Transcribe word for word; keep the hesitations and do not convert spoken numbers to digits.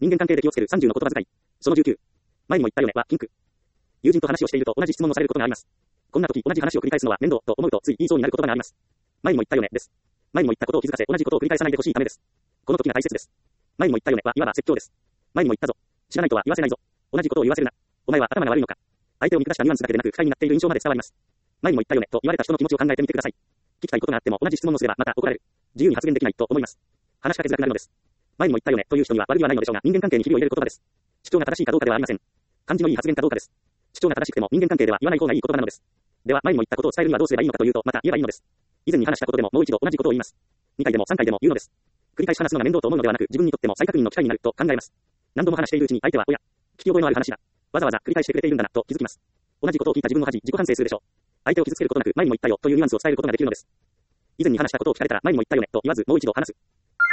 人間関係で気をつけるさんじゅうの言葉遣い。そのじゅうきゅう。前にも言ったよねはピンク。友人と話をしていると同じ質問をされることがあります。こんな時同じ話を繰り返すのは面倒と思うとつい言いそうになる言葉があります。前にも言ったよねです。前にも言ったことを気づかせ同じことを繰り返さないでほしいためです。この時が大切です。前にも言ったよねはいわば説教です。前にも言ったぞ。知らないとは言わせないぞ。同じことを言わせるな。お前は頭が悪いのか。相手を見下したニュアンスだけでなく不快になっている印象まで伝わります。前にも言ったよねと言われた人の気持ちを考えてみてください。聞きたいことがあっても同じ質問をすればまた怒られる。自由に発言できないと思います。話しかけづらくなるのです。前にも言ったよねという人には悪気はないのでしょうが人間関係にひびを入れる言葉です。主張が正しいかどうかではありません。感じのいい発言かどうかです。主張が正しくても人間関係では言わない方がいい言葉なのです。では前にも言ったことを伝えるにはどうすればいいのかというとまた言えばいいのです。以前に話したことでももう一度同じことを言います。にかいでもさんかいでも言うのです。繰り返し話すのが面倒と思うのではなく自分にとっても再確認の機会になると考えます。何度も話しているうちに相手はおや、聞き覚えのある話だ。わざわざ繰り返してくれているんだなと気づきます。同じことを聞いた自分の恥、自己反省するでしょう。相手を傷つけることなく前にも言ったよというニュアンスを伝えることができるのです。以前に話したことを聞かれたら前にも言ったよねと言わずもう一度話す。